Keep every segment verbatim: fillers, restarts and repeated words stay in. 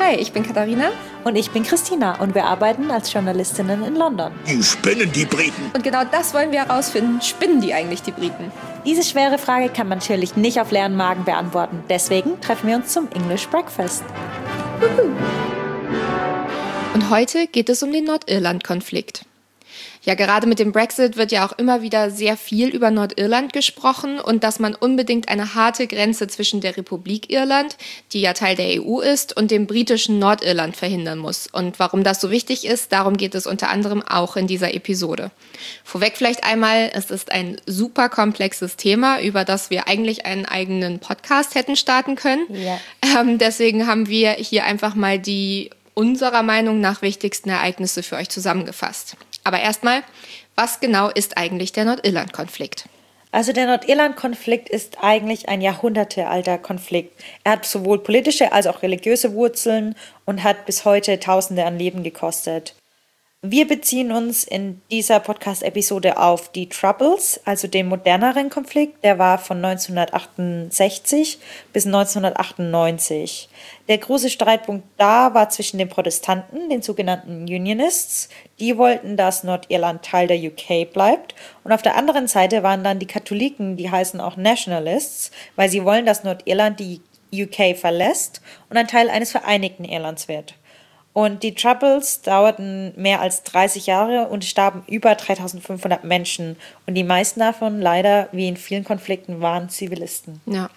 Hi, ich bin Katharina. Und ich bin Christina und wir arbeiten als Journalistinnen in London. Die spinnen, die Briten. Und genau das wollen wir herausfinden. Spinnen die eigentlich, die Briten? Diese schwere Frage kann man natürlich nicht auf leeren Magen beantworten. Deswegen treffen wir uns zum English Breakfast. Juhu. Und heute geht es um den Nordirland-Konflikt. Ja, gerade mit dem Brexit wird ja auch immer wieder sehr viel über Nordirland gesprochen und dass man unbedingt eine harte Grenze zwischen der Republik Irland, die ja Teil der E U ist, und dem britischen Nordirland verhindern muss. Und warum das so wichtig ist, darum geht es unter anderem auch in dieser Episode. Vorweg vielleicht einmal, es ist ein super komplexes Thema, über das wir eigentlich einen eigenen Podcast hätten starten können. Ja. Ähm, deswegen haben wir hier einfach mal die unserer Meinung nach wichtigsten Ereignisse für euch zusammengefasst. Aber erstmal, was genau ist eigentlich der Nordirland-Konflikt? Also der Nordirland-Konflikt ist eigentlich ein jahrhundertealter Konflikt. Er hat sowohl politische als auch religiöse Wurzeln und hat bis heute Tausende an Leben gekostet. Wir beziehen uns in dieser Podcast-Episode auf die Troubles, also den moderneren Konflikt. Der war von neunzehnhundertachtundsechzig bis neunzehnhundertachtundneunzig. Der große Streitpunkt da war zwischen den Protestanten, den sogenannten Unionists. Die wollten, dass Nordirland Teil der U K bleibt. Und auf der anderen Seite waren dann die Katholiken, die heißen auch Nationalists, weil sie wollen, dass Nordirland die U K verlässt und ein Teil eines vereinigten Irlands wird. Und die Troubles dauerten mehr als dreißig Jahre und starben über dreitausendfünfhundert Menschen. Und die meisten davon, leider, wie in vielen Konflikten, waren Zivilisten. Ja.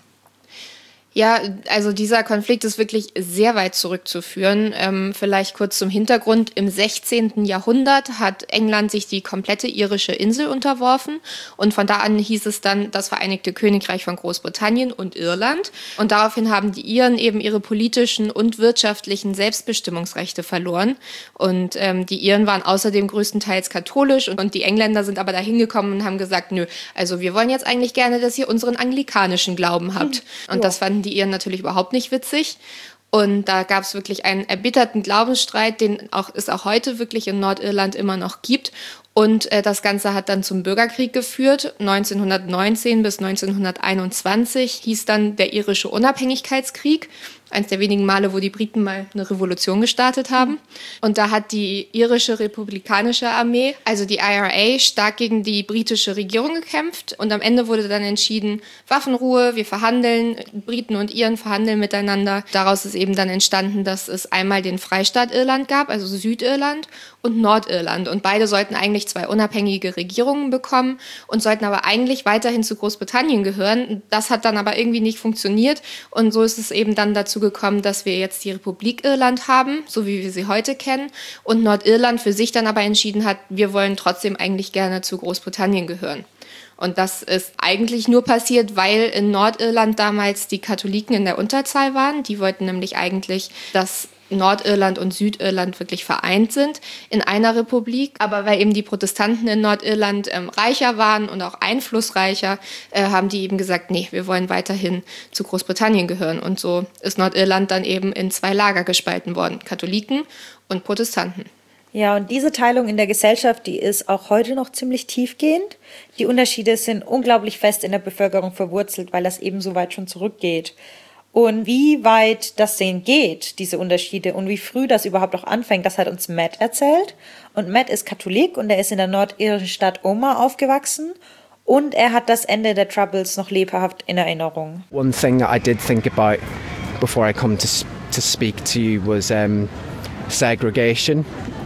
Ja, also dieser Konflikt ist wirklich sehr weit zurückzuführen. Ähm, vielleicht kurz zum Hintergrund. Im sechzehnten Jahrhundert hat England sich die komplette irische Insel unterworfen und von da an hieß es dann das Vereinigte Königreich von Großbritannien und Irland. Und daraufhin haben die Iren eben ihre politischen und wirtschaftlichen Selbstbestimmungsrechte verloren. Und ähm, die Iren waren außerdem größtenteils katholisch und, und die Engländer sind aber da hingekommen und haben gesagt, nö, also wir wollen jetzt eigentlich gerne, dass ihr unseren anglikanischen Glauben habt. Und ja. das fanden die Iren natürlich überhaupt nicht witzig. Und da gab es wirklich einen erbitterten Glaubensstreit, den auch, es auch heute wirklich in Nordirland immer noch gibt. Und äh, das Ganze hat dann zum Bürgerkrieg geführt. neunzehnhundertneunzehn bis neunzehnhunderteinundzwanzig hieß dann der irische Unabhängigkeitskrieg. Eins der wenigen Male, wo die Briten mal eine Revolution gestartet haben. Und da hat die irische republikanische Armee, also die I R A, stark gegen die britische Regierung gekämpft. Und am Ende wurde dann entschieden, Waffenruhe, wir verhandeln, Briten und Iren verhandeln miteinander. Daraus ist eben dann entstanden, dass es einmal den Freistaat Irland gab, also Südirland, und Nordirland. Und beide sollten eigentlich zwei unabhängige Regierungen bekommen und sollten aber eigentlich weiterhin zu Großbritannien gehören. Das hat dann aber irgendwie nicht funktioniert. Und so ist es eben dann dazu gekommen, dass wir jetzt die Republik Irland haben, so wie wir sie heute kennen. Und Nordirland für sich dann aber entschieden hat, wir wollen trotzdem eigentlich gerne zu Großbritannien gehören. Und das ist eigentlich nur passiert, weil in Nordirland damals die Katholiken in der Unterzahl waren. Die wollten nämlich eigentlich, dass Nordirland und Südirland wirklich vereint sind in einer Republik. Aber weil eben die Protestanten in Nordirland ähm, reicher waren und auch einflussreicher, äh, haben die eben gesagt, nee, wir wollen weiterhin zu Großbritannien gehören. Und so ist Nordirland dann eben in zwei Lager gespalten worden, Katholiken und Protestanten. Ja, und diese Teilung in der Gesellschaft, die ist auch heute noch ziemlich tiefgehend. Die Unterschiede sind unglaublich fest in der Bevölkerung verwurzelt, weil das eben so weit schon zurückgeht. Und wie weit das denn geht, diese Unterschiede, und wie früh das überhaupt auch anfängt, das hat uns Matt erzählt. Und Matt ist Katholik und er ist in der nordirischen Stadt Omagh aufgewachsen. Und er hat das Ende der Troubles noch lebhaft in Erinnerung. One thing that I did think about before I come to, to speak to you was um, segregation.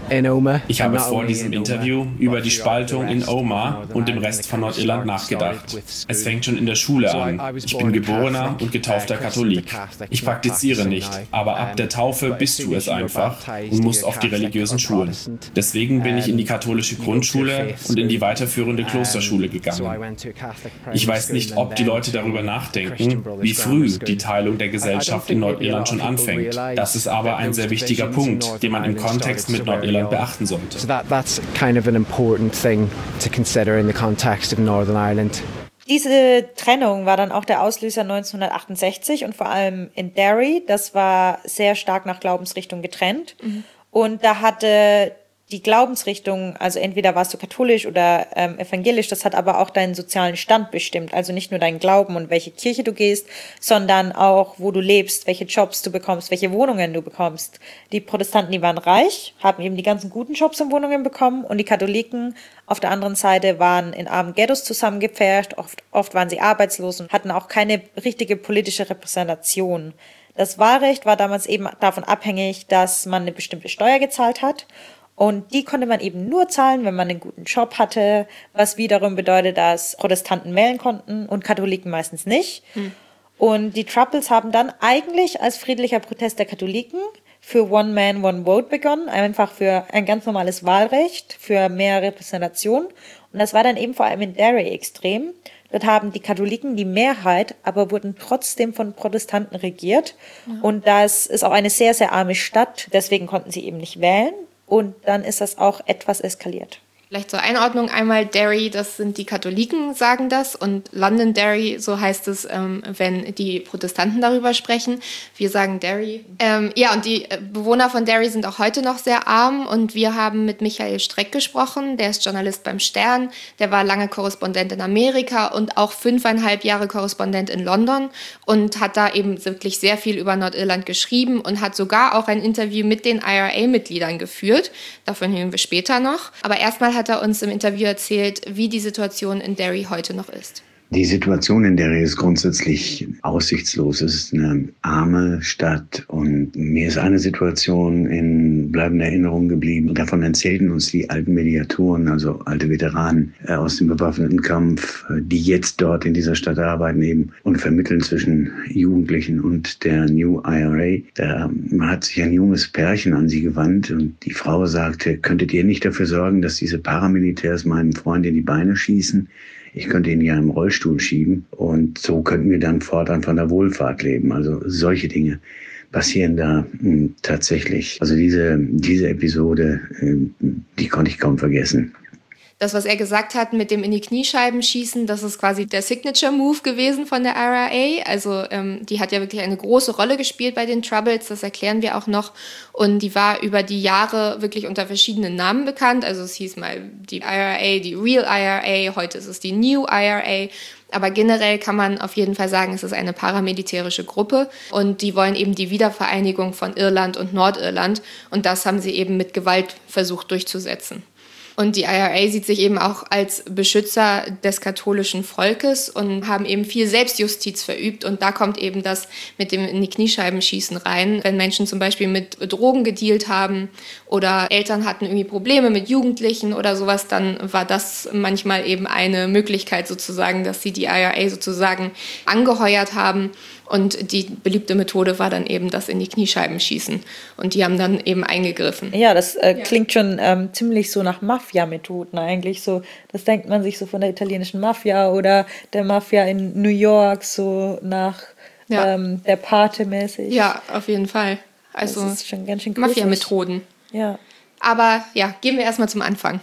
Ich habe vor diesem Interview über die Spaltung in Omagh und dem Rest von Nordirland nachgedacht. Es fängt schon in der Schule an. Ich bin geborener und getaufter Katholik. Ich praktiziere nicht, aber ab der Taufe bist du es einfach und musst auf die religiösen Schulen. Deswegen bin ich in die katholische Grundschule und in die weiterführende Klosterschule gegangen. Ich weiß nicht, ob die Leute darüber nachdenken, wie früh die Teilung der Gesellschaft in Nordirland schon anfängt. Das ist aber ein sehr wichtiger Punkt, den man im Kontext mit Nordirland beachten sollte. So that, that's kind of an important thing to consider in the context of Northern Ireland. Diese Trennung war dann auch der Auslöser neunzehnhundertachtundsechzig und vor allem in Derry. Das war sehr stark nach Glaubensrichtung getrennt. Mhm. Und da hatte die Glaubensrichtung, also entweder warst du katholisch oder ähm, evangelisch, das hat aber auch deinen sozialen Stand bestimmt. Also nicht nur deinen Glauben und welche Kirche du gehst, sondern auch, wo du lebst, welche Jobs du bekommst, welche Wohnungen du bekommst. Die Protestanten, die waren reich, haben eben die ganzen guten Jobs und Wohnungen bekommen und die Katholiken auf der anderen Seite waren in armen Ghettos zusammengepfercht, oft, oft waren sie arbeitslos und hatten auch keine richtige politische Repräsentation. Das Wahlrecht war damals eben davon abhängig, dass man eine bestimmte Steuer gezahlt hat. Und die konnte man eben nur zahlen, wenn man einen guten Job hatte, was wiederum bedeutet, dass Protestanten wählen konnten und Katholiken meistens nicht. Hm. Und die Troubles haben dann eigentlich als friedlicher Protest der Katholiken für One Man, One Vote begonnen, einfach für ein ganz normales Wahlrecht, für mehr Repräsentation. Und das war dann eben vor allem in Derry extrem. Dort haben die Katholiken die Mehrheit, aber wurden trotzdem von Protestanten regiert. Ja. Und das ist auch eine sehr, sehr arme Stadt, deswegen konnten sie eben nicht wählen. Und dann ist das auch etwas eskaliert. Vielleicht zur Einordnung einmal, Derry, das sind die Katholiken, sagen das. Und Londonderry, so heißt es, ähm, wenn die Protestanten darüber sprechen. Wir sagen Derry. Ähm, ja, und die Bewohner von Derry sind auch heute noch sehr arm. Und wir haben mit Michael Streck gesprochen. Der ist Journalist beim Stern. Der war lange Korrespondent in Amerika und auch fünfeinhalb Jahre Korrespondent in London. Und hat da eben wirklich sehr viel über Nordirland geschrieben und hat sogar auch ein Interview mit den I R A-Mitgliedern geführt. Davon hören wir später noch. Aber erstmal hat hat er uns im Interview erzählt, wie die Situation in Derry heute noch ist. Die Situation in Derry ist grundsätzlich aussichtslos. Es ist eine arme Stadt und mir ist eine Situation in bleibender Erinnerung geblieben. Davon erzählten uns die alten Mediatoren, also alte Veteranen äh, aus dem bewaffneten Kampf, äh, die jetzt dort in dieser Stadt arbeiten eben und vermitteln zwischen Jugendlichen und der New I R A. Da ähm, hat sich ein junges Pärchen an sie gewandt und die Frau sagte, könntet ihr nicht dafür sorgen, dass diese Paramilitärs meinem Freund in die Beine schießen? Ich könnte ihn ja im Rollstuhl schieben und so könnten wir dann fortan von der Wohlfahrt leben. Also solche Dinge passieren da mh, tatsächlich. Also diese, diese Episode, äh, die konnte ich kaum vergessen. Das, was er gesagt hat mit dem in die Kniescheiben schießen, das ist quasi der Signature-Move gewesen von der I R A. Also ähm, die hat ja wirklich eine große Rolle gespielt bei den Troubles, das erklären wir auch noch. Und die war über die Jahre wirklich unter verschiedenen Namen bekannt. Also es hieß mal die I R A, die Real I R A, heute ist es die New I R A. Aber generell kann man auf jeden Fall sagen, es ist eine paramilitärische Gruppe und die wollen eben die Wiedervereinigung von Irland und Nordirland. Und das haben sie eben mit Gewalt versucht durchzusetzen. Und die I R A sieht sich eben auch als Beschützer des katholischen Volkes und haben eben viel Selbstjustiz verübt. Und da kommt eben das mit dem in die Kniescheiben schießen rein. Wenn Menschen zum Beispiel mit Drogen gedealt haben oder Eltern hatten irgendwie Probleme mit Jugendlichen oder sowas, dann war das manchmal eben eine Möglichkeit sozusagen, dass sie die I R A sozusagen angeheuert haben. Und die beliebte Methode war dann eben das in die Kniescheiben schießen. Und die haben dann eben eingegriffen. Ja, das äh, ja. klingt schon ähm, ziemlich so nach Mafia-Methoden eigentlich. So, das denkt man sich so von der italienischen Mafia oder der Mafia in New York, so nach ja. ähm, der Pate mäßig. Ja, auf jeden Fall. Also das ist schon ganz schön Mafia-Methoden. Ja. Aber ja, gehen wir erstmal zum Anfang.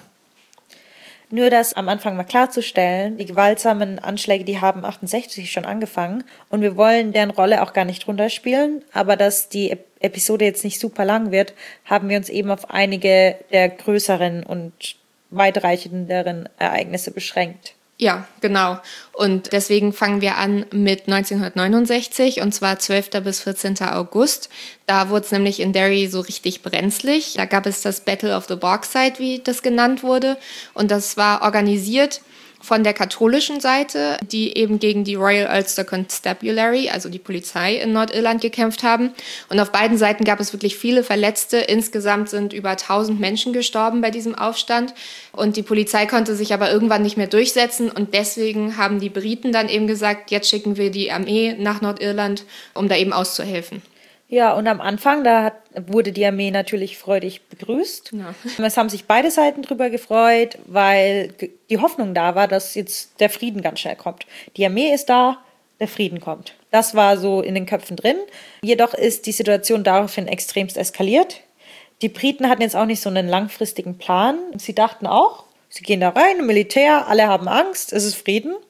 Nur das am Anfang mal klarzustellen, die gewaltsamen Anschläge, die haben achtundsechzig schon angefangen und wir wollen deren Rolle auch gar nicht runterspielen, aber dass die Episode jetzt nicht super lang wird, haben wir uns eben auf einige der größeren und weitreichenderen Ereignisse beschränkt. Ja, genau. Und deswegen fangen wir an mit neunzehnhundertneunundsechzig und zwar zwölfter bis vierzehnter August. Da wurde es nämlich in Derry so richtig brenzlig. Da gab es das Battle of the Bogside, wie das genannt wurde. Und das war organisiert von der katholischen Seite, die eben gegen die Royal Ulster Constabulary, also die Polizei in Nordirland, gekämpft haben. Und auf beiden Seiten gab es wirklich viele Verletzte. Insgesamt sind über tausend Menschen gestorben bei diesem Aufstand. Und die Polizei konnte sich aber irgendwann nicht mehr durchsetzen. Und deswegen haben die Briten dann eben gesagt, jetzt schicken wir die Armee nach Nordirland, um da eben auszuhelfen. Ja, und am Anfang, da hat, wurde die Armee natürlich freudig begrüßt. Ja. Es haben sich beide Seiten drüber gefreut, weil die Hoffnung da war, dass jetzt der Frieden ganz schnell kommt. Die Armee ist da, der Frieden kommt. Das war so in den Köpfen drin. Jedoch ist die Situation daraufhin extremst eskaliert. Die Briten hatten jetzt auch nicht so einen langfristigen Plan. Sie dachten auch, sie gehen da rein, Militär, alle haben Angst, es ist Frieden.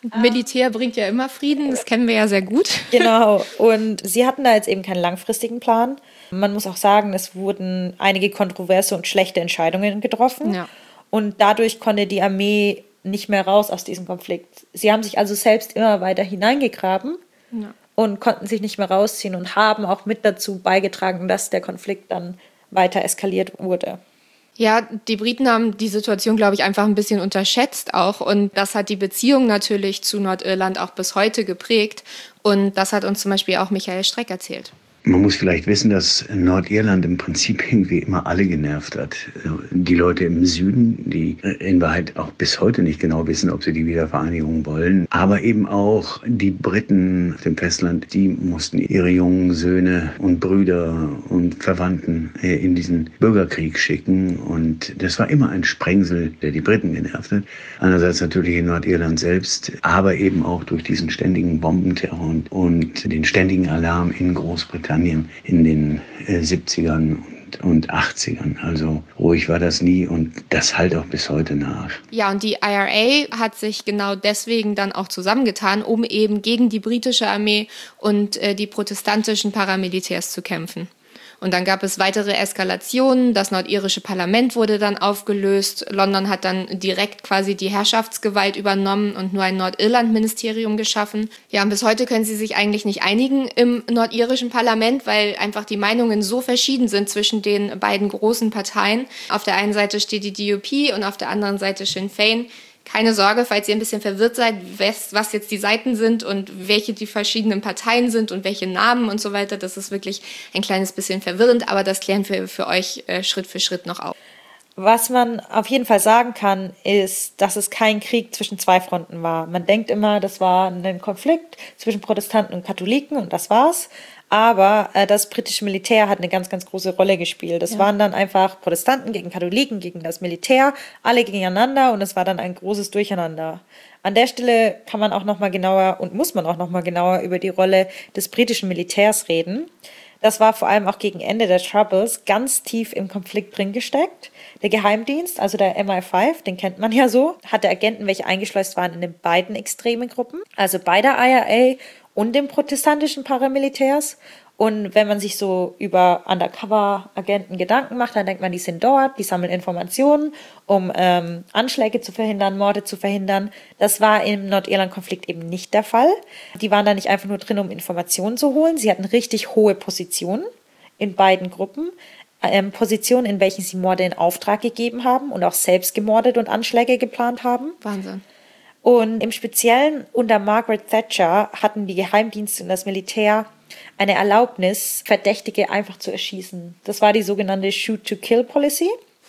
Militär bringt ja immer Frieden, das kennen wir ja sehr gut. Genau, und sie hatten da jetzt eben keinen langfristigen Plan. Man muss auch sagen, es wurden einige kontroverse und schlechte Entscheidungen getroffen. Ja. Und dadurch konnte die Armee nicht mehr raus aus diesem Konflikt. Sie haben sich also selbst immer weiter hineingegraben ja. und konnten sich nicht mehr rausziehen und haben auch mit dazu beigetragen, dass der Konflikt dann weiter eskaliert wurde. Ja, die Briten haben die Situation, glaube ich, einfach ein bisschen unterschätzt auch. Und das hat die Beziehung natürlich zu Nordirland auch bis heute geprägt. Und das hat uns zum Beispiel auch Michael Streck erzählt. Man muss vielleicht wissen, dass Nordirland im Prinzip irgendwie immer alle genervt hat. Die Leute im Süden, die in Wahrheit auch bis heute nicht genau wissen, ob sie die Wiedervereinigung wollen. Aber eben auch die Briten auf dem Festland, die mussten ihre jungen Söhne und Brüder und Verwandten in diesen Bürgerkrieg schicken. Und das war immer ein Sprengsel, der die Briten genervt hat. Einerseits natürlich in Nordirland selbst, aber eben auch durch diesen ständigen Bombenterror und den ständigen Alarm in Großbritannien in den äh, siebzigern und, und achtzigern. Also ruhig war das nie und das halt auch bis heute nach. Ja, und die I R A hat sich genau deswegen dann auch zusammengetan, um eben gegen die britische Armee und äh, die protestantischen Paramilitärs zu kämpfen. Und dann gab es weitere Eskalationen. Das nordirische Parlament wurde dann aufgelöst. London hat dann direkt quasi die Herrschaftsgewalt übernommen und nur ein Nordirland-Ministerium geschaffen. Ja, und bis heute können sie sich eigentlich nicht einigen im nordirischen Parlament, weil einfach die Meinungen so verschieden sind zwischen den beiden großen Parteien. Auf der einen Seite steht die D U P und auf der anderen Seite Sinn Féin. Keine Sorge, falls ihr ein bisschen verwirrt seid, was jetzt die Seiten sind und welche die verschiedenen Parteien sind und welche Namen und so weiter. Das ist wirklich ein kleines bisschen verwirrend, aber das klären wir für euch äh, Schritt für Schritt noch auf. Was man auf jeden Fall sagen kann, ist, dass es kein Krieg zwischen zwei Fronten war. Man denkt immer, das war ein Konflikt zwischen Protestanten und Katholiken und das war's. Aber äh, das britische Militär hat eine ganz, ganz große Rolle gespielt. Das ja. waren dann einfach Protestanten gegen Katholiken, gegen das Militär, alle gegeneinander und es war dann ein großes Durcheinander. An der Stelle kann man auch noch mal genauer und muss man auch noch mal genauer über die Rolle des britischen Militärs reden. Das war vor allem auch gegen Ende der Troubles ganz tief im Konflikt drin gesteckt. Der Geheimdienst, also der M I fünf, den kennt man ja so, hatte Agenten, welche eingeschleust waren in den beiden extremen Gruppen, also bei der I R A und den protestantischen Paramilitärs. Und wenn man sich so über Undercover-Agenten Gedanken macht, dann denkt man, die sind dort, die sammeln Informationen, um ähm, Anschläge zu verhindern, Morde zu verhindern. Das war im Nordirland-Konflikt eben nicht der Fall. Die waren da nicht einfach nur drin, um Informationen zu holen. Sie hatten richtig hohe Positionen in beiden Gruppen. Ähm, Positionen, in welchen sie Morde in Auftrag gegeben haben und auch selbst gemordet und Anschläge geplant haben. Wahnsinn. Und im Speziellen unter Margaret Thatcher hatten die Geheimdienste und das Militär eine Erlaubnis, Verdächtige einfach zu erschießen. Das war die sogenannte Shoot-to-Kill-Policy.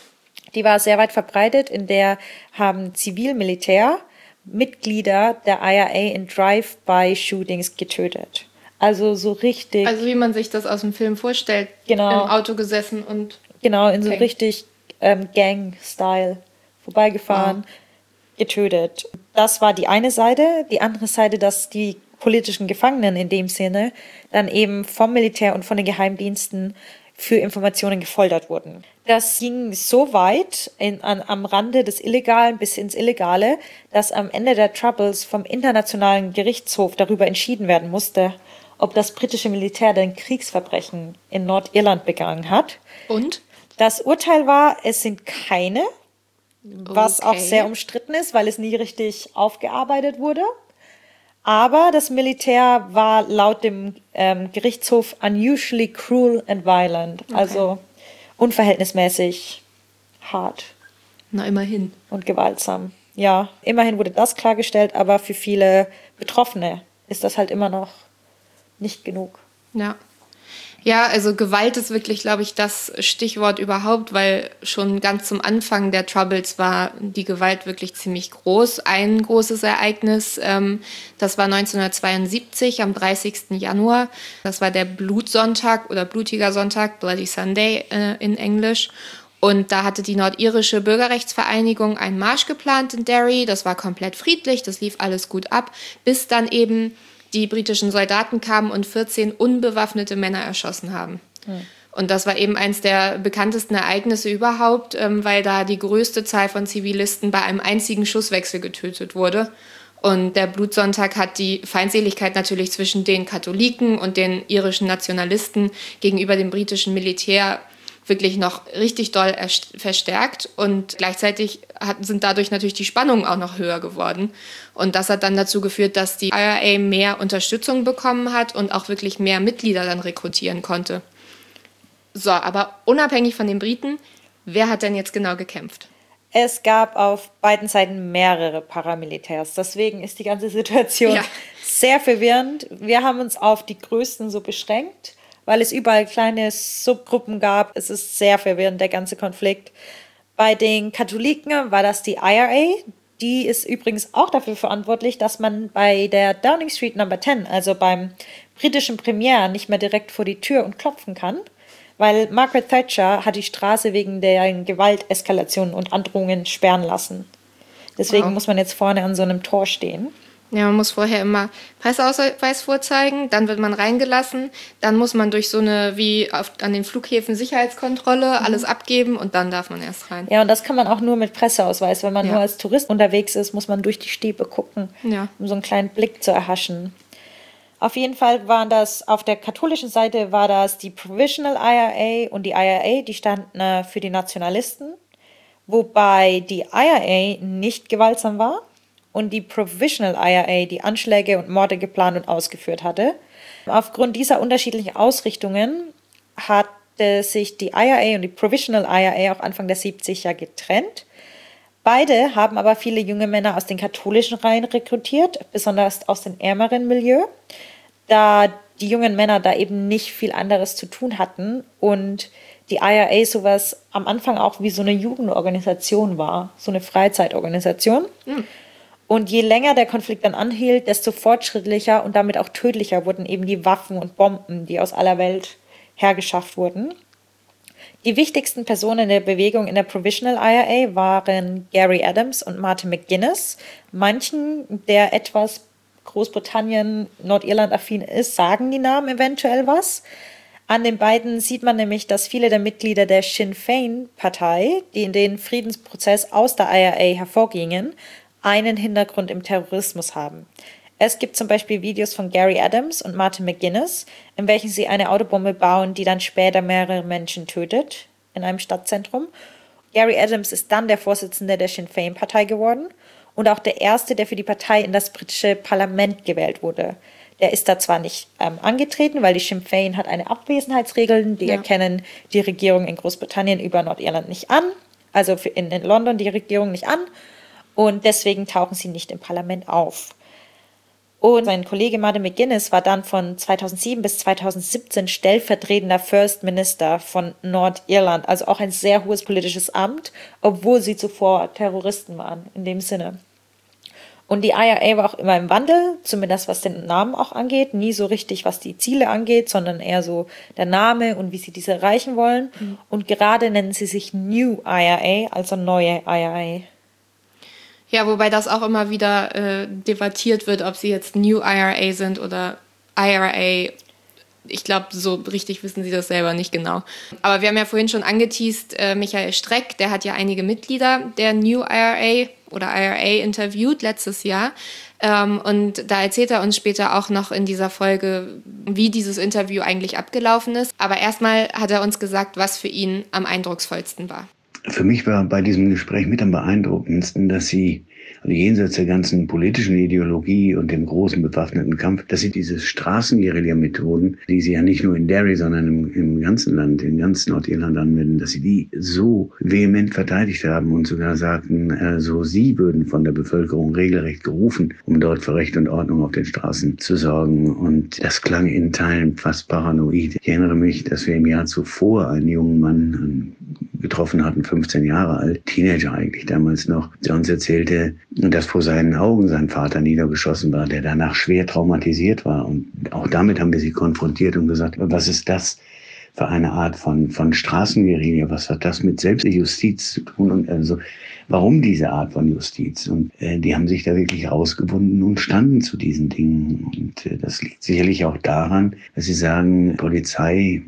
Die war sehr weit verbreitet, in der haben Zivilmilitär Mitglieder der I R A in Drive-by-Shootings getötet. Also so richtig... Also wie man sich das aus dem Film vorstellt, genau, im Auto gesessen und... Genau, in so okay. richtig ähm, Gang-Style vorbeigefahren, wow. getötet. Das war die eine Seite. Die andere Seite, dass die politischen Gefangenen in dem Sinne dann eben vom Militär und von den Geheimdiensten für Informationen gefoltert wurden. Das ging so weit in, an, am Rande des Illegalen bis ins Illegale, dass am Ende der Troubles vom Internationalen Gerichtshof darüber entschieden werden musste, ob das britische Militär denn Kriegsverbrechen in Nordirland begangen hat. Und? Das Urteil war, es sind keine, was okay. auch sehr umstritten ist, weil es nie richtig aufgearbeitet wurde. Aber das Militär war laut dem ähm, Gerichtshof unusually cruel and violent, okay. also unverhältnismäßig hart. Na, immerhin. Und gewaltsam. Ja, immerhin wurde das klargestellt, aber für viele Betroffene ist das halt immer noch nicht genug. Ja. Ja, also Gewalt ist wirklich, glaube ich, das Stichwort überhaupt, weil schon ganz zum Anfang der Troubles war die Gewalt wirklich ziemlich groß. Ein großes Ereignis, ähm, das war neunzehnhundertzweiundsiebzig am dreißigsten Januar. Das war der Blutsonntag oder Blutiger Sonntag, Bloody Sunday äh, in Englisch. Und da hatte die nordirische Bürgerrechtsvereinigung einen Marsch geplant in Derry. Das war komplett friedlich, das lief alles gut ab, bis dann eben die britischen Soldaten kamen und vierzehn unbewaffnete Männer erschossen haben. Mhm. Und das war eben eines der bekanntesten Ereignisse überhaupt, ähm, weil da die größte Zahl von Zivilisten bei einem einzigen Schusswechsel getötet wurde. Und der Blutsonntag hat die Feindseligkeit natürlich zwischen den Katholiken und den irischen Nationalisten gegenüber dem britischen Militär wirklich noch richtig doll verstärkt. Und gleichzeitig hat, sind dadurch natürlich die Spannungen auch noch höher geworden. Und das hat dann dazu geführt, dass die I R A mehr Unterstützung bekommen hat und auch wirklich mehr Mitglieder dann rekrutieren konnte. So, aber unabhängig von den Briten, wer hat denn jetzt genau gekämpft? Es gab auf beiden Seiten mehrere Paramilitärs. Deswegen ist die ganze Situation ja. sehr verwirrend. Wir haben uns auf die größten so beschränkt, weil es überall kleine Subgruppen gab. Es ist sehr verwirrend, der ganze Konflikt. Bei den Katholiken war das die I R A. Die ist übrigens auch dafür verantwortlich, dass man bei der Downing Street Number zehn, also beim britischen Premier, nicht mehr direkt vor die Tür und klopfen kann. Weil Margaret Thatcher hat die Straße wegen der Gewalteskalationen und Androhungen sperren lassen. Deswegen wow. muss man jetzt vorne an so einem Tor stehen. Ja, man muss vorher immer Presseausweis vorzeigen, dann wird man reingelassen, dann muss man durch so eine, wie auf, an den Flughäfen, Sicherheitskontrolle mhm. alles abgeben und dann darf man erst rein. Ja, und das kann man auch nur mit Presseausweis. Wenn man ja. nur als Tourist unterwegs ist, muss man durch die Stäbe gucken, ja. um so einen kleinen Blick zu erhaschen. Auf jeden Fall waren das, auf der katholischen Seite war das die Provisional I R A und die I R A, die standen äh, für die Nationalisten, wobei die I R A nicht gewaltsam war und die Provisional I R A die Anschläge und Morde geplant und ausgeführt hatte. Aufgrund dieser unterschiedlichen Ausrichtungen hatte sich die I R A und die Provisional I R A auch Anfang der siebziger getrennt. Beide haben aber viele junge Männer aus den katholischen Reihen rekrutiert, besonders aus dem ärmeren Milieu, da die jungen Männer da eben nicht viel anderes zu tun hatten und die I R A sowas am Anfang auch wie so eine Jugendorganisation war, so eine Freizeitorganisation. Mhm. Und je länger der Konflikt dann anhielt, desto fortschrittlicher und damit auch tödlicher wurden eben die Waffen und Bomben, die aus aller Welt hergeschafft wurden. Die wichtigsten Personen der Bewegung in der Provisional I R A waren Gary Adams und Martin McGuinness. Manchen, der etwas Großbritannien, Nordirland-affin ist, sagen die Namen eventuell was. An den beiden sieht man nämlich, dass viele der Mitglieder der Sinn Féin-Partei, die in den Friedensprozess aus der I R A hervorgingen, einen Hintergrund im Terrorismus haben. Es gibt zum Beispiel Videos von Gary Adams und Martin McGuinness, in welchen sie eine Autobombe bauen, die dann später mehrere Menschen tötet in einem Stadtzentrum. Gary Adams ist dann der Vorsitzende der Sinn Féin-Partei geworden und auch der erste, der für die Partei in das britische Parlament gewählt wurde. Der ist da zwar nicht ähm, angetreten, weil die Sinn Féin hat eine Abwesenheitsregel, die ja. erkennen die Regierung in Großbritannien über Nordirland nicht an, also für in, in London die Regierung nicht an und deswegen tauchen sie nicht im Parlament auf. Und sein Kollege Martin McGuinness war dann von zweitausendsieben bis zweitausendsiebzehn stellvertretender First Minister von Nordirland, also auch ein sehr hohes politisches Amt, obwohl sie zuvor Terroristen waren, in dem Sinne. Und die I R A war auch immer im Wandel, zumindest was den Namen auch angeht, nie so richtig, was die Ziele angeht, sondern eher so der Name und wie sie diese erreichen wollen. Mhm. Und gerade nennen sie sich New I R A, also neue I R A. Ja, wobei das auch immer wieder äh, debattiert wird, ob sie jetzt New I R A sind oder I R A. Ich glaube, so richtig wissen sie das selber nicht genau. Aber wir haben ja vorhin schon angeteast, äh, Michael Streck, der hat ja einige Mitglieder der New I R A oder I R A interviewt letztes Jahr. Ähm, und da erzählt er uns später auch noch in dieser Folge, wie dieses Interview eigentlich abgelaufen ist. Aber erstmal hat er uns gesagt, was für ihn am eindrucksvollsten war. Für mich war bei diesem Gespräch mit am beeindruckendsten, dass sie, also jenseits der ganzen politischen Ideologie und dem großen bewaffneten Kampf, dass sie diese Straßenguerilla-Methoden, die sie ja nicht nur in Derry, sondern im, im ganzen Land, in ganz Nordirland anwenden, dass sie die so vehement verteidigt haben und sogar sagten, äh, so sie würden von der Bevölkerung regelrecht gerufen, um dort für Recht und Ordnung auf den Straßen zu sorgen. Und das klang in Teilen fast paranoid. Ich erinnere mich, dass wir im Jahr zuvor einen jungen Mann getroffen hatten, fünfzehn Jahre alt, Teenager eigentlich damals noch, der uns erzählte, dass vor seinen Augen sein Vater niedergeschossen war, der danach schwer traumatisiert war. Und auch damit haben wir sie konfrontiert und gesagt, was ist das für eine Art von, von Straßenguerilla? Was hat das mit Selbstjustiz zu tun? Und also, warum diese Art von Justiz? Und äh, die haben sich da wirklich rausgewunden und standen zu diesen Dingen. Und äh, das liegt sicherlich auch daran, dass sie sagen, Polizei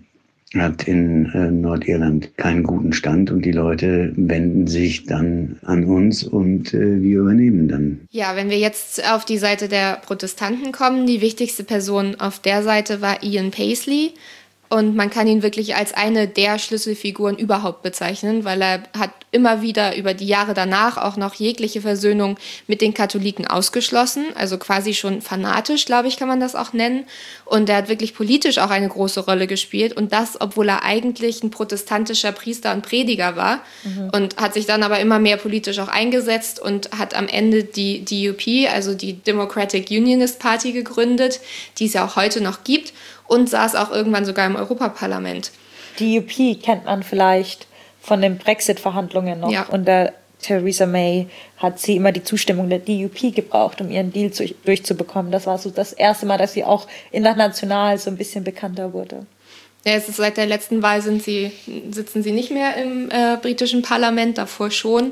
hat in äh, Nordirland keinen guten Stand und die Leute wenden sich dann an uns und äh, wir übernehmen dann. Ja, wenn wir jetzt auf die Seite der Protestanten kommen, die wichtigste Person auf der Seite war Ian Paisley. Und man kann ihn wirklich als eine der Schlüsselfiguren überhaupt bezeichnen, weil er hat immer wieder über die Jahre danach auch noch jegliche Versöhnung mit den Katholiken ausgeschlossen, also quasi schon fanatisch, glaube ich, kann man das auch nennen. Und er hat wirklich politisch auch eine große Rolle gespielt und das, obwohl er eigentlich ein protestantischer Priester und Prediger war mhm. und hat sich dann aber immer mehr politisch auch eingesetzt und hat am Ende die D U P, also die Democratic Unionist Party, gegründet, die es ja auch heute noch gibt. Und saß auch irgendwann sogar im Europaparlament. Die U P kennt man vielleicht von den Brexit-Verhandlungen noch. Ja. Unter Theresa May hat sie immer die Zustimmung der D U P gebraucht, um ihren Deal zu, durchzubekommen. Das war so das erste Mal, dass sie auch international so ein bisschen bekannter wurde. Ja, es ist seit der letzten Wahl sind sie, sitzen sie nicht mehr im äh, britischen Parlament, davor schon.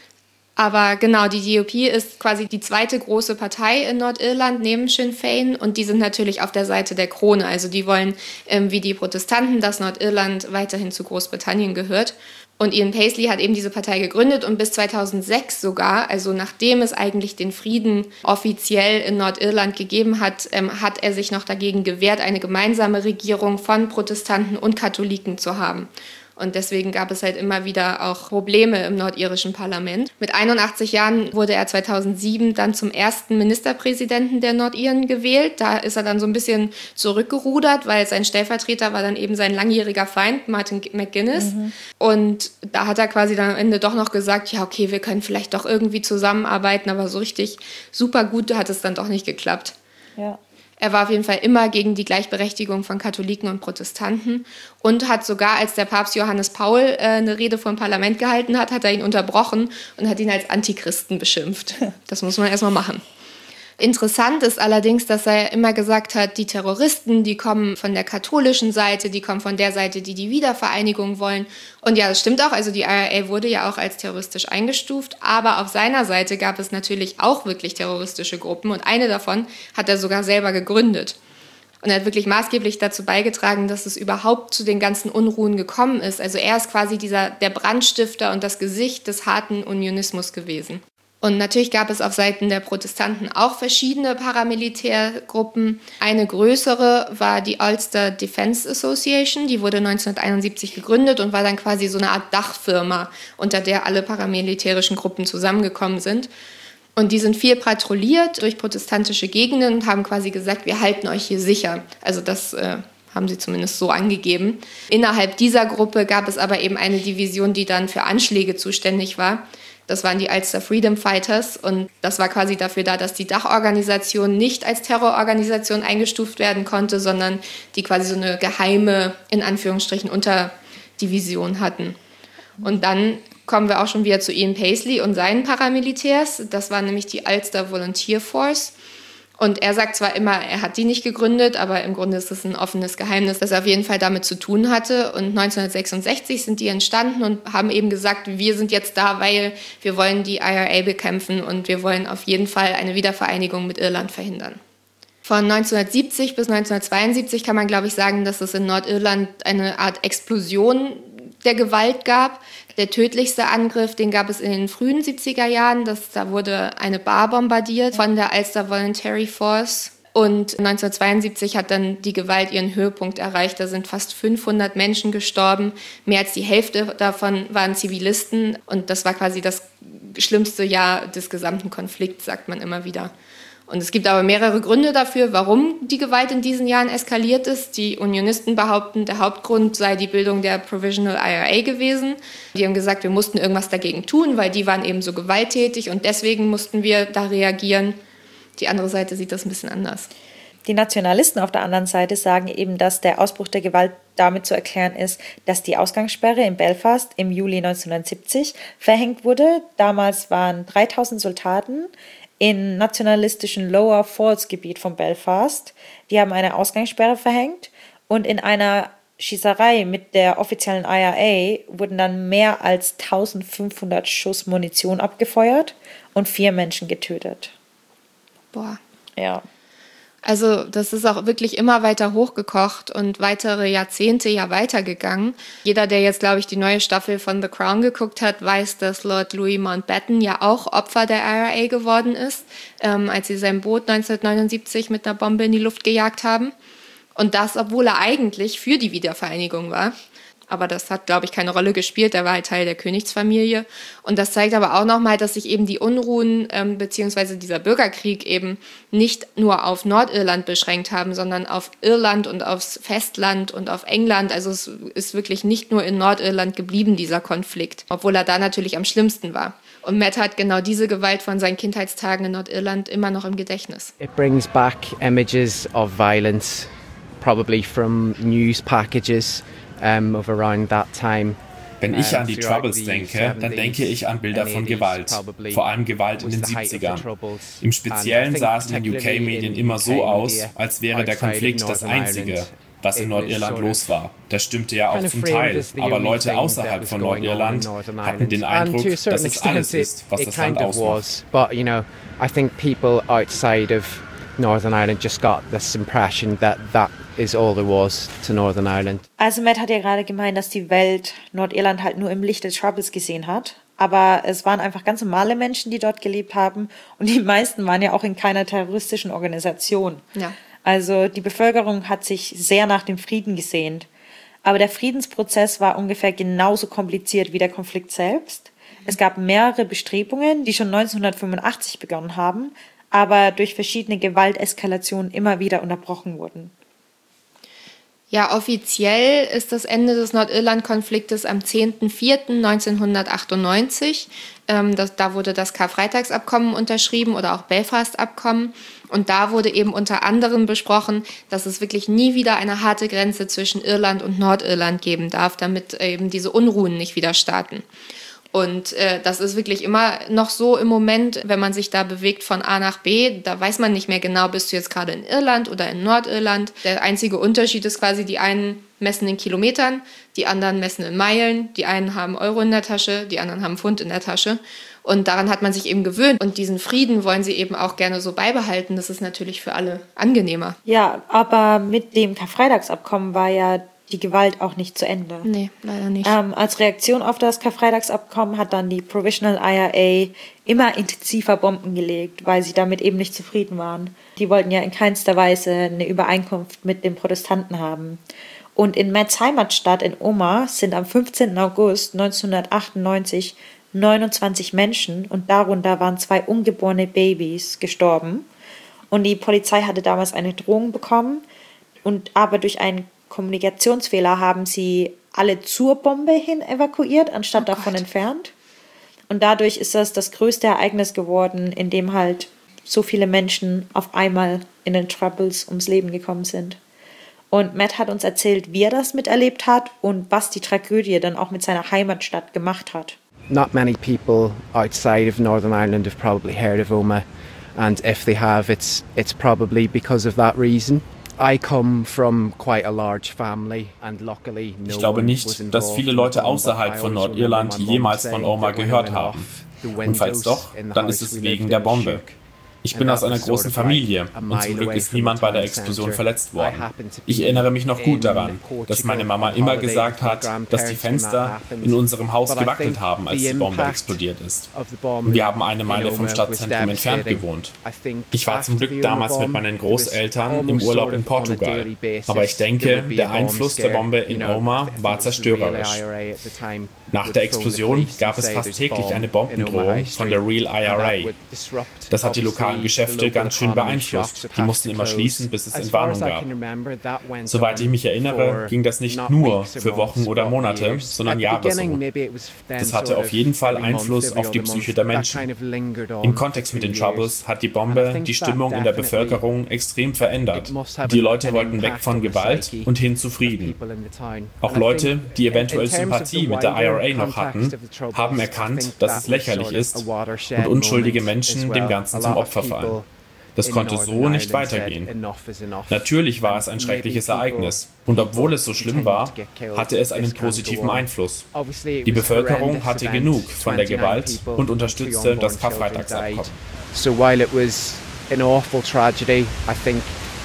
Aber genau, die D U P ist quasi die zweite große Partei in Nordirland neben Sinn Féin und die sind natürlich auf der Seite der Krone. Also die wollen, ähm, wie die Protestanten, dass Nordirland weiterhin zu Großbritannien gehört. Und Ian Paisley hat eben diese Partei gegründet und bis zweitausendsechs sogar, also nachdem es eigentlich den Frieden offiziell in Nordirland gegeben hat, ähm, hat er sich noch dagegen gewehrt, eine gemeinsame Regierung von Protestanten und Katholiken zu haben. Und deswegen gab es halt immer wieder auch Probleme im nordirischen Parlament. Mit einundachtzig Jahren wurde er zweitausendsieben dann zum ersten Ministerpräsidenten der Nordiren gewählt. Da ist er dann so ein bisschen zurückgerudert, weil sein Stellvertreter war dann eben sein langjähriger Feind, Martin McGuinness. Mhm. Und da hat er quasi dann am Ende doch noch gesagt, ja okay, wir können vielleicht doch irgendwie zusammenarbeiten, aber so richtig super gut hat es dann doch nicht geklappt. Ja. Er war auf jeden Fall immer gegen die Gleichberechtigung von Katholiken und Protestanten und hat sogar, als der Papst Johannes Paul äh, eine Rede vor dem Parlament gehalten hat, hat er ihn unterbrochen und hat ihn als Antichristen beschimpft. Das muss man erstmal machen. Interessant ist allerdings, dass er immer gesagt hat, die Terroristen, die kommen von der katholischen Seite, die kommen von der Seite, die die Wiedervereinigung wollen. Und ja, das stimmt auch, also die I R A wurde ja auch als terroristisch eingestuft, aber auf seiner Seite gab es natürlich auch wirklich terroristische Gruppen und eine davon hat er sogar selber gegründet. Und er hat wirklich maßgeblich dazu beigetragen, dass es überhaupt zu den ganzen Unruhen gekommen ist. Also er ist quasi dieser, der Brandstifter und das Gesicht des harten Unionismus gewesen. Und natürlich gab es auf Seiten der Protestanten auch verschiedene Paramilitärgruppen. Eine größere war die Ulster Defence Association, die wurde neunzehnhunderteinundsiebzig gegründet und war dann quasi so eine Art Dachfirma, unter der alle paramilitärischen Gruppen zusammengekommen sind. Und die sind viel patrouilliert durch protestantische Gegenden und haben quasi gesagt, wir halten euch hier sicher. Also das äh, haben sie zumindest so angegeben. Innerhalb dieser Gruppe gab es aber eben eine Division, die dann für Anschläge zuständig war. Das waren die Ulster Freedom Fighters und das war quasi dafür da, dass die Dachorganisation nicht als Terrororganisation eingestuft werden konnte, sondern die quasi so eine geheime, in Anführungsstrichen, Unterdivision hatten. Und dann kommen wir auch schon wieder zu Ian Paisley und seinen Paramilitärs. Das war nämlich die Ulster Volunteer Force. Und er sagt zwar immer, er hat die nicht gegründet, aber im Grunde ist es ein offenes Geheimnis, dass er auf jeden Fall damit zu tun hatte. Und neunzehnhundertsechsundsechzig sind die entstanden und haben eben gesagt, wir sind jetzt da, weil wir wollen die I R A bekämpfen und wir wollen auf jeden Fall eine Wiedervereinigung mit Irland verhindern. Von neunzehnhundertsiebzig bis neunzehnhundertzweiundsiebzig kann man, glaube ich, sagen, dass es in Nordirland eine Art Explosion der Gewalt gab. Der tödlichste Angriff, den gab es in den frühen siebziger Jahren. Das, da wurde eine Bar bombardiert von der Ulster Voluntary Force. Und neunzehnhundertzweiundsiebzig hat dann die Gewalt ihren Höhepunkt erreicht. Da sind fast fünfhundert Menschen gestorben. Mehr als die Hälfte davon waren Zivilisten. Und das war quasi das schlimmste Jahr des gesamten Konflikts, sagt man immer wieder. Und es gibt aber mehrere Gründe dafür, warum die Gewalt in diesen Jahren eskaliert ist. Die Unionisten behaupten, der Hauptgrund sei die Bildung der Provisional I R A gewesen. Die haben gesagt, wir mussten irgendwas dagegen tun, weil die waren eben so gewalttätig und deswegen mussten wir da reagieren. Die andere Seite sieht das ein bisschen anders. Die Nationalisten auf der anderen Seite sagen eben, dass der Ausbruch der Gewalt damit zu erklären ist, dass die Ausgangssperre in Belfast im Juli neunzehnhundertsiebzig verhängt wurde. Damals waren dreitausend Soldaten im nationalistischen Lower Falls Gebiet von Belfast. Die haben eine Ausgangssperre verhängt und in einer Schießerei mit der offiziellen I R A wurden dann mehr als eintausendfünfhundert Schuss Munition abgefeuert und vier Menschen getötet. Boah. Ja. Also das ist auch wirklich immer weiter hochgekocht und weitere Jahrzehnte ja weitergegangen. Jeder, der jetzt, glaube ich, die neue Staffel von The Crown geguckt hat, weiß, dass Lord Louis Mountbatten ja auch Opfer der I R A geworden ist, ähm, als sie sein Boot neunzehnhundertneunundsiebzig mit einer Bombe in die Luft gejagt haben. Und das, obwohl er eigentlich für die Wiedervereinigung war. Aber das hat, glaube ich, keine Rolle gespielt. Er war halt Teil der Königsfamilie. Und das zeigt aber auch nochmal, dass sich eben die Unruhen ähm, beziehungsweise dieser Bürgerkrieg eben nicht nur auf Nordirland beschränkt haben, sondern auf Irland und aufs Festland und auf England. Also es ist wirklich nicht nur in Nordirland geblieben, dieser Konflikt, obwohl er da natürlich am schlimmsten war. Und Matt hat genau diese Gewalt von seinen Kindheitstagen in Nordirland immer noch im Gedächtnis. It brings back images of violence, probably from news packages. Um, of around that time. Wenn ich an die Troubles denke, dann denke ich an Bilder von Gewalt, vor allem Gewalt in den siebzigern. Im Speziellen sah es in den U K-Medien immer so aus, als wäre der Konflikt das Einzige, was in Nordirland los war. Das stimmte ja auch zum Teil, aber Leute außerhalb von Nordirland hatten den Eindruck, dass es alles ist, was das Land ausmacht. But you know, I think people outside of Northern Ireland just got this impression that that is all there was to Northern Ireland. Also Matt hat ja gerade gemeint, dass die Welt Nordirland halt nur im Licht der Troubles gesehen hat. Aber es waren einfach ganz normale Menschen, die dort gelebt haben. Und die meisten waren ja auch in keiner terroristischen Organisation. Ja. Also die Bevölkerung hat sich sehr nach dem Frieden gesehnt. Aber der Friedensprozess war ungefähr genauso kompliziert wie der Konflikt selbst. Es gab mehrere Bestrebungen, die schon neunzehnhundertfünfundachtzig begonnen haben, aber durch verschiedene Gewalteskalationen immer wieder unterbrochen wurden. Ja, offiziell ist das Ende des Nordirland-Konfliktes am zehnten vierten neunzehnhundertachtundneunzig. Ähm, das, da wurde das Karfreitagsabkommen unterschrieben oder auch Belfast-Abkommen. Und da wurde eben unter anderem besprochen, dass es wirklich nie wieder eine harte Grenze zwischen Irland und Nordirland geben darf, damit eben diese Unruhen nicht wieder starten. Und äh, das ist wirklich immer noch so im Moment, wenn man sich da bewegt von A nach B, da weiß man nicht mehr genau, bist du jetzt gerade in Irland oder in Nordirland. Der einzige Unterschied ist quasi, die einen messen in Kilometern, die anderen messen in Meilen, die einen haben Euro in der Tasche, die anderen haben Pfund in der Tasche. Und daran hat man sich eben gewöhnt. Und diesen Frieden wollen sie eben auch gerne so beibehalten. Das ist natürlich für alle angenehmer. Ja, aber mit dem Karfreitagsabkommen war ja die Gewalt auch nicht zu Ende. Nee, leider nicht. Ähm, als Reaktion auf das Karfreitagsabkommen hat dann die Provisional I R A immer intensiver Bomben gelegt, weil sie damit eben nicht zufrieden waren. Die wollten ja in keinster Weise eine Übereinkunft mit den Protestanten haben. Und in Matts Heimatstadt in Omagh sind am fünfzehnten August neunzehnhundertachtundneunzig neunundzwanzig Menschen und darunter waren zwei ungeborene Babys gestorben. Und die Polizei hatte damals eine Drohung bekommen, und aber durch einen Kommunikationsfehler haben sie alle zur Bombe hin evakuiert, anstatt oh davon entfernt. Und dadurch ist das das größte Ereignis geworden, in dem halt so viele Menschen auf einmal in den Troubles ums Leben gekommen sind. Und Matt hat uns erzählt, wie er das miterlebt hat und was die Tragödie dann auch mit seiner Heimatstadt gemacht hat. Not many people outside of Northern Ireland have probably heard of Omagh, and if they have, it's it's probably because of that reason. I come from quite a large family and luckily no Ich glaube nicht, dass viele Leute außerhalb von Nordirland jemals von Omagh gehört haben. Und falls doch, dann ist es wegen der Bombe. Ich bin aus einer großen Familie und zum Glück ist niemand bei der Explosion verletzt worden. Ich erinnere mich noch gut daran, dass meine Mama immer gesagt hat, dass die Fenster in unserem Haus gewackelt haben, als die Bombe explodiert ist. Und wir haben eine Meile vom Stadtzentrum entfernt gewohnt. Ich war zum Glück damals mit meinen Großeltern im Urlaub in Portugal. Aber ich denke, der Einfluss der Bombe in Omagh war zerstörerisch. Nach der Explosion gab es fast täglich eine Bombendrohung von der Real I R A. Das hat die lokalen Geschäfte ganz schön beeinflusst. Die mussten immer schließen, bis es Entwarnung gab. Soweit ich mich erinnere, ging das nicht nur für Wochen oder Monate, sondern Jahre so. Das hatte auf jeden Fall Einfluss auf die Psyche der Menschen. Im Kontext mit den Troubles hat die Bombe die Stimmung in der Bevölkerung extrem verändert. Die Leute wollten weg von Gewalt und hin zu Frieden. Auch Leute, die eventuell Sympathie mit der I R A noch hatten, haben erkannt, dass es lächerlich ist und unschuldige Menschen dem Ganzen zum Opfer fallen. Das konnte so nicht weitergehen. Natürlich war es ein schreckliches Ereignis und obwohl es so schlimm war, hatte es einen positiven Einfluss. Die Bevölkerung hatte genug von der Gewalt und unterstützte das Karfreitagsabkommen. So while it was an awful tragedy, I think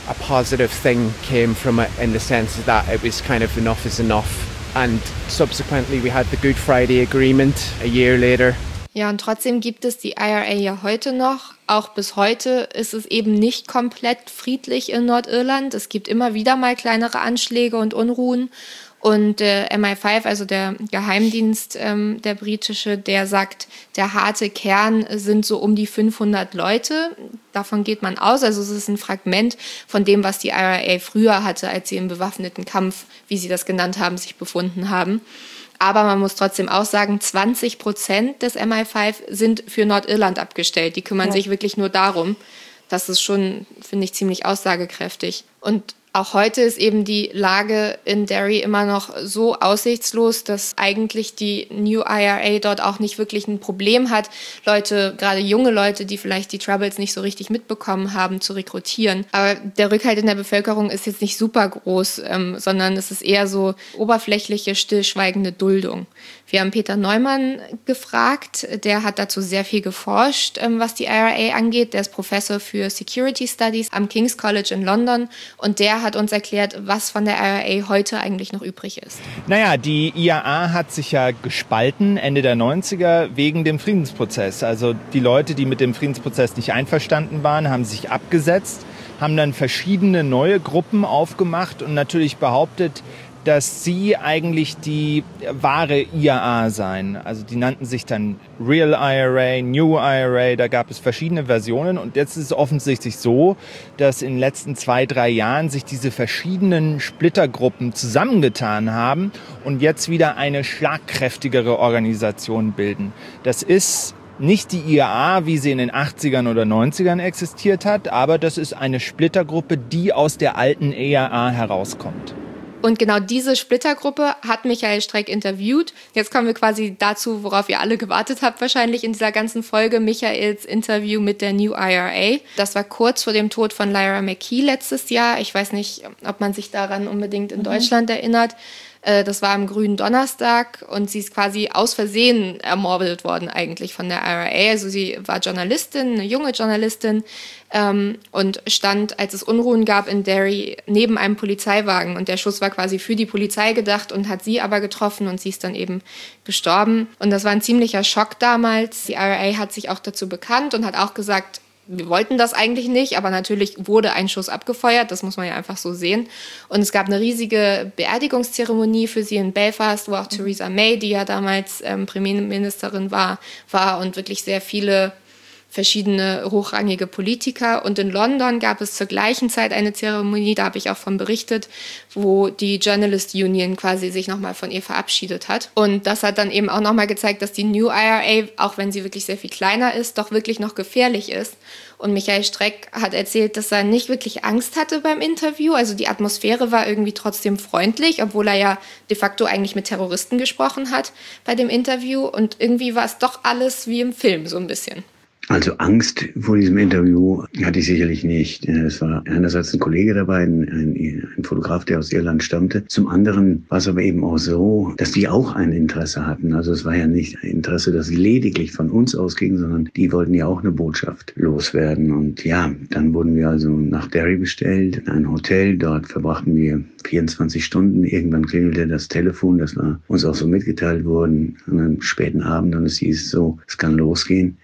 a positive thing came from it in the sense that it was kind of enough is enough. And subsequently we had the Good Friday Agreement a year later. Ja, und trotzdem gibt es die I R A ja heute noch. Auch bis heute ist es eben nicht komplett friedlich in Nordirland. Es gibt immer wieder mal kleinere Anschläge und Unruhen. Und der M I fünf, also der Geheimdienst, ähm, der britische, der sagt, der harte Kern sind so um die fünfhundert Leute. Davon geht man aus. Also es ist ein Fragment von dem, was die I R A früher hatte, als sie im bewaffneten Kampf, wie sie das genannt haben, sich befunden haben. Aber man muss trotzdem auch sagen, zwanzig Prozent des M I fünf sind für Nordirland abgestellt. Die kümmern ja. sich wirklich nur darum. Das ist schon, finde ich, ziemlich aussagekräftig. Und auch heute ist eben die Lage in Derry immer noch so aussichtslos, dass eigentlich die New I R A dort auch nicht wirklich ein Problem hat, Leute, gerade junge Leute, die vielleicht die Troubles nicht so richtig mitbekommen haben, zu rekrutieren. Aber der Rückhalt in der Bevölkerung ist jetzt nicht super groß, ähm, sondern es ist eher so oberflächliche, stillschweigende Duldung. Wir haben Peter Neumann gefragt, der hat dazu sehr viel geforscht, ähm, was die I R A angeht. Der ist Professor für Security Studies am King's College in London und der hat uns erklärt, was von der I R A heute eigentlich noch übrig ist. Naja, die I R A hat sich ja gespalten Ende der neunziger wegen dem Friedensprozess. Also die Leute, die mit dem Friedensprozess nicht einverstanden waren, haben sich abgesetzt, haben dann verschiedene neue Gruppen aufgemacht und natürlich behauptet, dass sie eigentlich die wahre I R A seien. Also die nannten sich dann Real I R A, New I R A, da gab es verschiedene Versionen. Und jetzt ist es offensichtlich so, dass in den letzten zwei, drei Jahren sich diese verschiedenen Splittergruppen zusammengetan haben und jetzt wieder eine schlagkräftigere Organisation bilden. Das ist nicht die I R A, wie sie in den achtzigern oder neunzigern existiert hat, aber das ist eine Splittergruppe, die aus der alten I R A herauskommt. Und genau diese Splittergruppe hat Michael Streck interviewt. Jetzt kommen wir quasi dazu, worauf ihr alle gewartet habt wahrscheinlich in dieser ganzen Folge, Michaels Interview mit der New I R A. Das war kurz vor dem Tod von Lyra McKee letztes Jahr. Ich weiß nicht, ob man sich daran unbedingt in mhm. Deutschland erinnert. Das war am grünen Donnerstag und sie ist quasi aus Versehen ermordet worden eigentlich von der I R A. Also sie war Journalistin, eine junge Journalistin ähm, und stand, als es Unruhen gab in Derry, neben einem Polizeiwagen. Und der Schuss war quasi für die Polizei gedacht und hat sie aber getroffen und sie ist dann eben gestorben. Und das war ein ziemlicher Schock damals. Die I R A hat sich auch dazu bekannt und hat auch gesagt, wir wollten das eigentlich nicht, aber natürlich wurde ein Schuss abgefeuert, das muss man ja einfach so sehen. Und es gab eine riesige Beerdigungszeremonie für sie in Belfast, wo auch mhm. Theresa May, die ja damals ähm, Premierministerin war, war und wirklich sehr viele verschiedene hochrangige Politiker. Und in London gab es zur gleichen Zeit eine Zeremonie, da habe ich auch von berichtet, wo die Journalist Union quasi sich nochmal von ihr verabschiedet hat. Und das hat dann eben auch nochmal gezeigt, dass die New I R A, auch wenn sie wirklich sehr viel kleiner ist, doch wirklich noch gefährlich ist. Und Michael Streck hat erzählt, dass er nicht wirklich Angst hatte beim Interview. Also die Atmosphäre war irgendwie trotzdem freundlich, obwohl er ja de facto eigentlich mit Terroristen gesprochen hat bei dem Interview. Und irgendwie war es doch alles wie im Film so ein bisschen. Also Angst vor diesem Interview hatte ich sicherlich nicht. Es war einerseits ein Kollege dabei, ein, ein, ein Fotograf, der aus Irland stammte. Zum anderen war es aber eben auch so, dass die auch ein Interesse hatten. Also es war ja nicht ein Interesse, das lediglich von uns ausging, sondern die wollten ja auch eine Botschaft loswerden. Und ja, dann wurden wir also nach Derry bestellt, in ein Hotel. Dort verbrachten wir vierundzwanzig Stunden. Irgendwann klingelte das Telefon, das war uns auch so mitgeteilt worden, an einem späten Abend. Und es hieß so, es kann losgehen.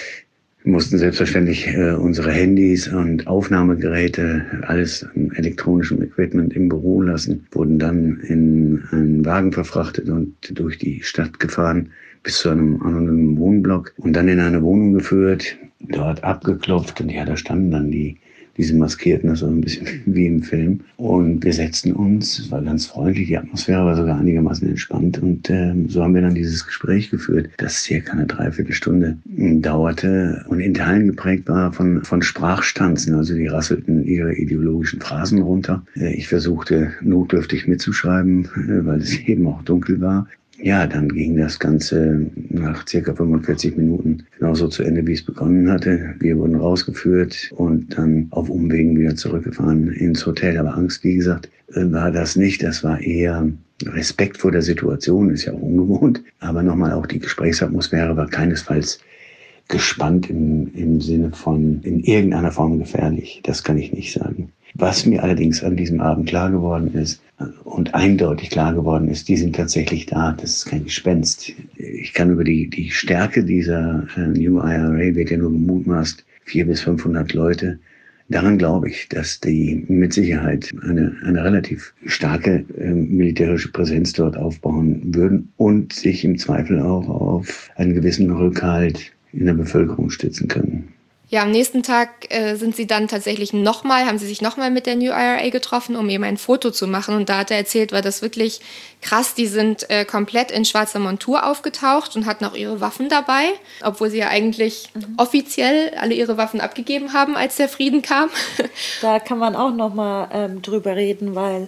Wir mussten selbstverständlich äh, unsere Handys und Aufnahmegeräte, alles an elektronischem Equipment im Büro lassen, wurden dann in einen Wagen verfrachtet und durch die Stadt gefahren bis zu einem anonymen Wohnblock und dann in eine Wohnung geführt, dort abgeklopft und ja, da standen dann die diese Maskierten, das war ein bisschen wie im Film. Und wir setzten uns, es war ganz freundlich, die Atmosphäre war sogar einigermaßen entspannt. Und äh, so haben wir dann dieses Gespräch geführt, das circa eine Dreiviertelstunde dauerte und in Teilen geprägt war von, von Sprachstanzen. Also die rasselten ihre ideologischen Phrasen runter. Äh, ich versuchte notdürftig mitzuschreiben, äh, weil es eben auch dunkel war. Ja, dann ging das Ganze nach circa fünfundvierzig Minuten genauso zu Ende, wie es begonnen hatte. Wir wurden rausgeführt und dann auf Umwegen wieder zurückgefahren ins Hotel. Aber Angst, wie gesagt, war das nicht. Das war eher Respekt vor der Situation, ist ja auch ungewohnt. Aber nochmal, auch die Gesprächsatmosphäre war keinesfalls gespannt im, im Sinne von in irgendeiner Form gefährlich. Das kann ich nicht sagen. Was mir allerdings an diesem Abend klar geworden ist und eindeutig klar geworden ist, die sind tatsächlich da. Das ist kein Gespenst. Ich kann über die, die Stärke dieser äh, New I R A, wird ja nur gemutmaßt, vierhundert bis fünfhundert Leute. Daran glaube ich, dass die mit Sicherheit eine, eine relativ starke äh, militärische Präsenz dort aufbauen würden und sich im Zweifel auch auf einen gewissen Rückhalt in der Bevölkerung stützen können. Ja, am nächsten Tag äh, sind sie dann tatsächlich nochmal, haben sie sich nochmal mit der New I R A getroffen, um eben ein Foto zu machen. Und da hat er erzählt, war das wirklich krass. Die sind äh, komplett in schwarzer Montur aufgetaucht und hatten auch ihre Waffen dabei, obwohl sie ja eigentlich mhm. offiziell alle ihre Waffen abgegeben haben, als der Frieden kam. Da kann man auch nochmal ähm, drüber reden, weil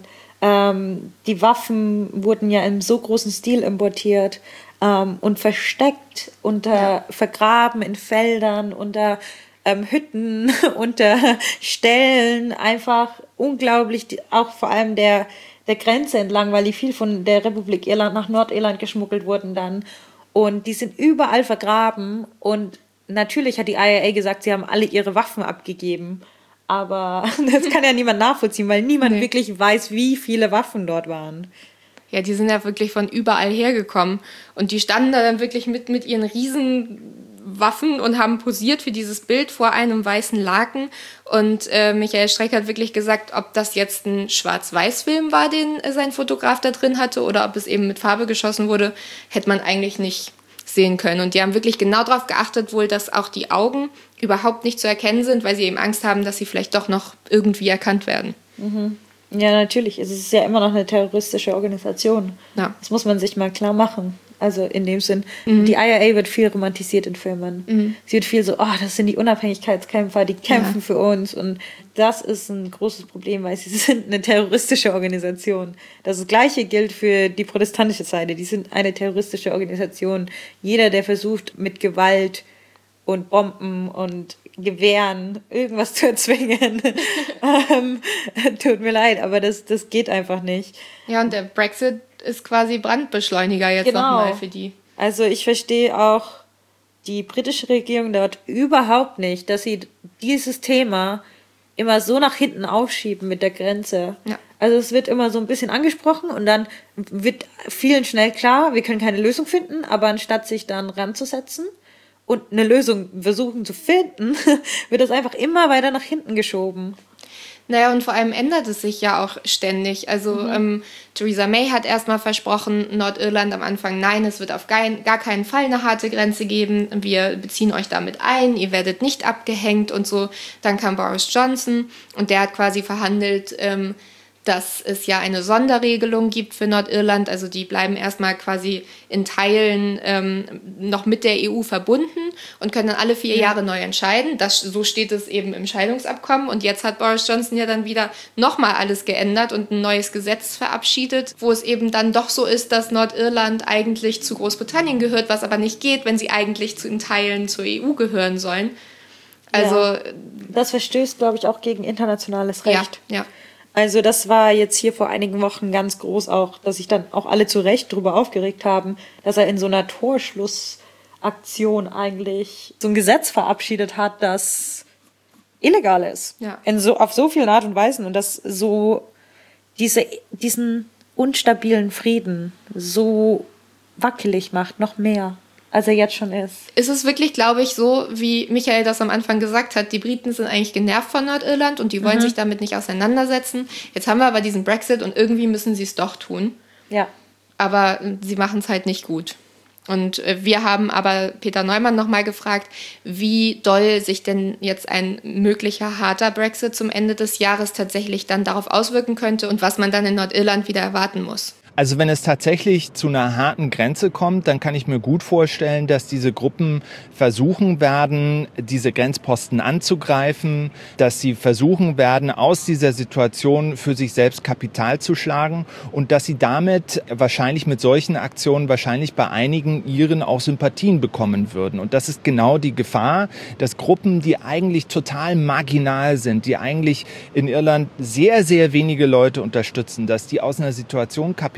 ähm, die Waffen wurden ja in so großen Stil importiert ähm, und versteckt, unter ja. vergraben in Feldern, unter Ähm, Hütten, unter Ställen, einfach unglaublich, die, auch vor allem der, der Grenze entlang, weil die viel von der Republik Irland nach Nordirland geschmuggelt wurden dann. Und die sind überall vergraben und natürlich hat die I R A gesagt, sie haben alle ihre Waffen abgegeben. Aber das kann ja niemand nachvollziehen, weil niemand nee. wirklich weiß, wie viele Waffen dort waren. Ja, die sind ja wirklich von überall hergekommen. Und die standen da dann wirklich mit, mit ihren riesen Waffen und haben posiert für dieses Bild vor einem weißen Laken. Und äh, Michael Streck hat wirklich gesagt, ob das jetzt ein Schwarz-Weiß-Film war, den äh, sein Fotograf da drin hatte, oder ob es eben mit Farbe geschossen wurde, hätte man eigentlich nicht sehen können. Und die haben wirklich genau darauf geachtet, wohl, dass auch die Augen überhaupt nicht zu erkennen sind, weil sie eben Angst haben, dass sie vielleicht doch noch irgendwie erkannt werden. Mhm. Ja, natürlich. Es ist ja immer noch eine terroristische Organisation. Ja. Das muss man sich mal klar machen. Also in dem Sinn, mhm. die I R A wird viel romantisiert in Filmen. Mhm. Sie wird viel so, oh, das sind die Unabhängigkeitskämpfer, die kämpfen ja. für uns. Und das ist ein großes Problem, weil sie sind eine terroristische Organisation. Das Gleiche gilt für die protestantische Seite. Die sind eine terroristische Organisation. Jeder, der versucht, mit Gewalt und Bomben und Gewehren irgendwas zu erzwingen, ähm, tut mir leid, aber das, das geht einfach nicht. Ja, und der Brexit ist quasi Brandbeschleuniger jetzt genau. nochmal für die. Also ich verstehe auch die britische Regierung dort überhaupt nicht, dass sie dieses Thema immer so nach hinten aufschieben mit der Grenze. Ja. Also es wird immer so ein bisschen angesprochen und dann wird vielen schnell klar, wir können keine Lösung finden, aber anstatt sich dann ranzusetzen und eine Lösung versuchen zu finden, wird das einfach immer weiter nach hinten geschoben. Naja, und vor allem ändert es sich ja auch ständig. Also mhm. ähm, Theresa May hat erstmal versprochen, Nordirland am Anfang, nein, es wird auf kein, gar keinen Fall eine harte Grenze geben. Wir beziehen euch damit ein, ihr werdet nicht abgehängt und so. Dann kam Boris Johnson und der hat quasi verhandelt, ähm, dass es ja eine Sonderregelung gibt für Nordirland. Also die bleiben erstmal quasi in Teilen ähm, noch mit der E U verbunden und können dann alle vier ja. Jahre neu entscheiden. Das, so steht es eben im Scheidungsabkommen. Und jetzt hat Boris Johnson ja dann wieder nochmal alles geändert und ein neues Gesetz verabschiedet, wo es eben dann doch so ist, dass Nordirland eigentlich zu Großbritannien gehört, was aber nicht geht, wenn sie eigentlich zu, in Teilen zur E U gehören sollen. Also ja. Das verstößt, glaube ich, auch gegen internationales Recht. Ja, ja. Also das war jetzt hier vor einigen Wochen ganz groß auch, dass sich dann auch alle zu Recht darüber aufgeregt haben, dass er in so einer Torschlussaktion eigentlich so ein Gesetz verabschiedet hat, das illegal ist. Ja. In so, auf so vielen Art und Weisen und das so diese, diesen unstabilen Frieden so wackelig macht, noch mehr, als er jetzt schon ist. Ist es wirklich, glaube ich, so, wie Michael das am Anfang gesagt hat, die Briten sind eigentlich genervt von Nordirland und die wollen mhm. sich damit nicht auseinandersetzen. Jetzt haben wir aber diesen Brexit und irgendwie müssen sie es doch tun. Ja. Aber sie machen es halt nicht gut. Und wir haben aber Peter Neumann nochmal gefragt, wie doll sich denn jetzt ein möglicher harter Brexit zum Ende des Jahres tatsächlich dann darauf auswirken könnte und was man dann in Nordirland wieder erwarten muss. Also wenn es tatsächlich zu einer harten Grenze kommt, dann kann ich mir gut vorstellen, dass diese Gruppen versuchen werden, diese Grenzposten anzugreifen, dass sie versuchen werden, aus dieser Situation für sich selbst Kapital zu schlagen und dass sie damit wahrscheinlich mit solchen Aktionen wahrscheinlich bei einigen Iren auch Sympathien bekommen würden. Und das ist genau die Gefahr, dass Gruppen, die eigentlich total marginal sind, die eigentlich in Irland sehr, sehr wenige Leute unterstützen, dass die aus einer Situation Kapital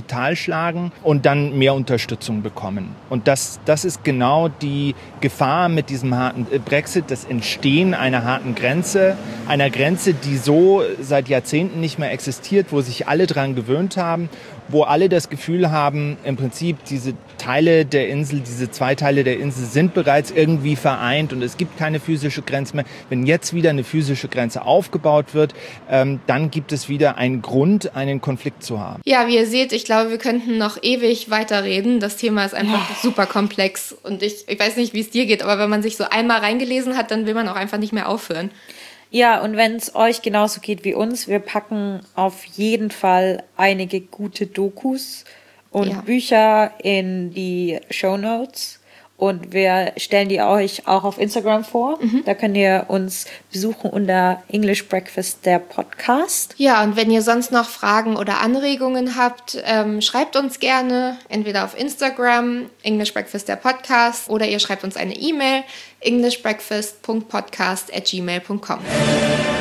Kapital schlagen und dann mehr Unterstützung bekommen. Und das, das ist genau die Gefahr mit diesem harten Brexit, das Entstehen einer harten Grenze, einer Grenze, die so seit Jahrzehnten nicht mehr existiert, wo sich alle dran gewöhnt haben, wo alle das Gefühl haben, im Prinzip diese Teile der Insel, diese zwei Teile der Insel sind bereits irgendwie vereint und es gibt keine physische Grenze mehr. Wenn jetzt wieder eine physische Grenze aufgebaut wird, ähm, dann gibt es wieder einen Grund, einen Konflikt zu haben. Ja, wie ihr seht, ich glaube, wir könnten noch ewig weiterreden. Das Thema ist einfach ja. super komplex und ich, ich weiß nicht, wie es dir geht, aber wenn man sich so einmal reingelesen hat, dann will man auch einfach nicht mehr aufhören. Ja, und wenn es euch genauso geht wie uns, wir packen auf jeden Fall einige gute Dokus und ja. Bücher in die Shownotes und wir stellen die euch auch auf Instagram vor. Mhm. Da könnt ihr uns besuchen unter English Breakfast, der Podcast. Ja, und wenn ihr sonst noch Fragen oder Anregungen habt, ähm, schreibt uns gerne entweder auf Instagram, English Breakfast, der Podcast, oder ihr schreibt uns eine E-Mail, englishbreakfast punkt podcast at gmail punkt com.